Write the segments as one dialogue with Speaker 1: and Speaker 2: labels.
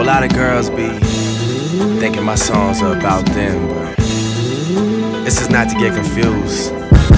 Speaker 1: lot of girls be thinking my songs are about them, but this is not to get confused.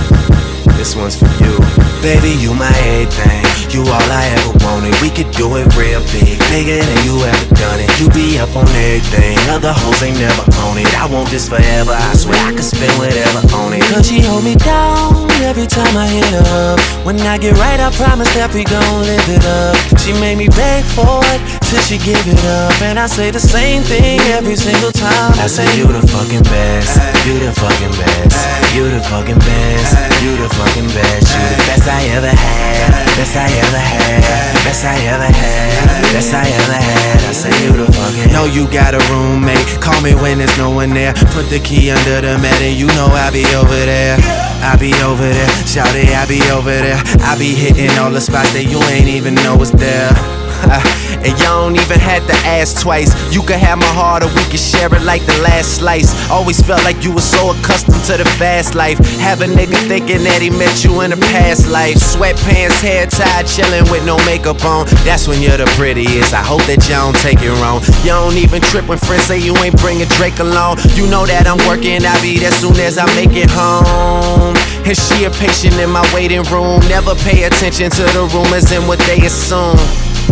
Speaker 1: This one's for you. Baby, you my everything, you all I ever wanted. We could do it real big, bigger than you ever done it. You be up on everything, other hoes ain't never on it. I want this forever, I swear I could spend whatever on it. Cause she hold me down every time I hit her up. When I get right, I promise that we gon' live it up. She made me beg for it till she give it up, and I say the same thing every single time. I say you the fucking best, you the fucking best, you the fucking best, you the fucking best, you the best I ever had, best I ever had, best I ever had, best I ever had. I say you the fucking. Know you got a roommate, call me when there's no one there. Put the key under the mat and you know I be over there. I be over there, shout it, I be over there. I be hitting all the spots that you ain't even know was there. And you don't even have to ask twice. You can have my heart or we can share it like the last slice. Always felt like you were so accustomed to the fast life. Have a nigga thinking that he met you in a past life. Sweatpants, hair tied, chilling with no makeup on. That's when you're the prettiest. I hope that you don't take it wrong. You don't even trip when friends say you ain't bringing Drake along. You know that I'm working, I'll be there soon as I make it home. And she a patient in my waiting room. Never pay attention to the rumors and what they assume.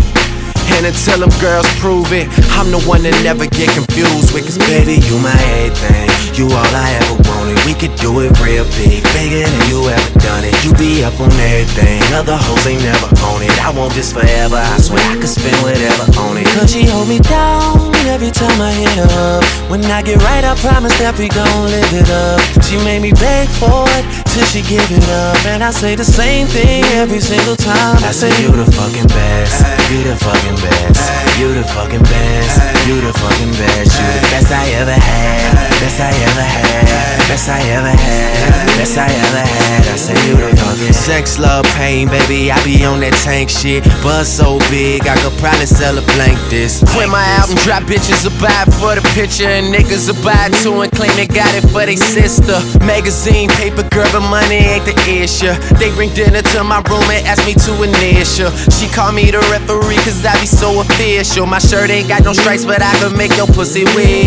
Speaker 1: And until them girls prove it, I'm the one that never get confused with. Cause baby, you my everything, you all I ever wanted. We could do it real big, bigger than you ever done it. You be up on everything, other hoes ain't never on it. I want this forever, I swear I could spend whatever on it. Cause she hold me down every time I hit her up. When I get right, I promise that we gon' live it up. She made me beg for it till she give it up, and I say the same thing every single time. I say you the fucking best, you the fucking best, you the fucking best, you the fucking best, you the best I ever had, best I ever had, best I ever had, best I ever had. I say you the fucking sex, love, pain, baby. I be on that tank shit. Buzz so big, I could probably sell a blank this. When my album drop, bitches will buy it for the picture, and niggas will buy it too and claim they got it for they sister. Magazine, paper, girl, but money ain't the issue. They bring dinner to my room and ask me to initial. She call me the referee cause I be so official. My shirt ain't got no stripes, but I can make your pussy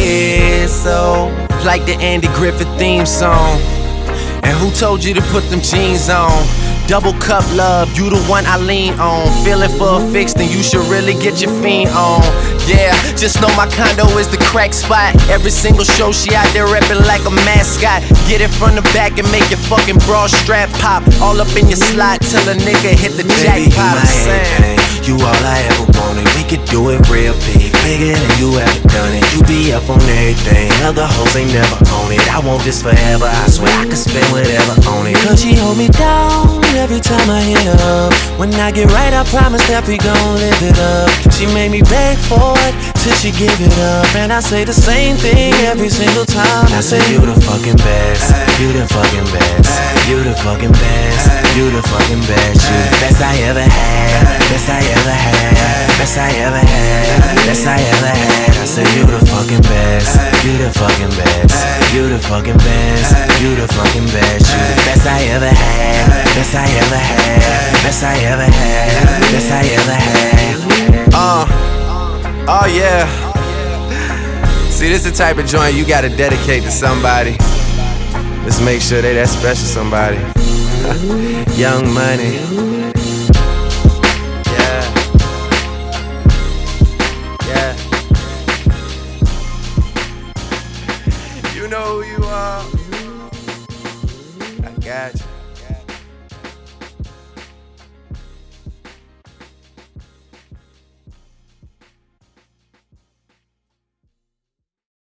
Speaker 1: whistle like the Andy Griffith theme song. And who told you to put them jeans on? Double cup love, you the one I lean on. Feeling for a fix, then you should really get your fiend on. Yeah, just know my condo is the crack spot. Every single show she out there reppin' like a mascot. Get it from the back and make your fucking bra strap pop. All up in your slot till a nigga hit the jackpot. You all I ever wanted. We could do it real big, bigger than you ever done it. You be up on everything, other hoes ain't never on it. I want this forever, I swear I could spend whatever on it. Cause she hold me down every time I hit her up. When I get right, I promise that we gon' live it up. She made me beg for it till she give it up, and I say the same thing every single time. I say you the fucking best, you the fucking best, you the fucking best, you the fucking best, you the best I ever had, best I ever had, best I ever had, best I ever had. I say you the fucking best, you the fucking best, you the fucking best, you the fucking best, you the best I ever had, best I ever had, best I ever had, best I ever had. Oh yeah. See, this the type of joint you gotta dedicate to somebody. Let's make sure they that special somebody. Young Money. You know who you are. I got you.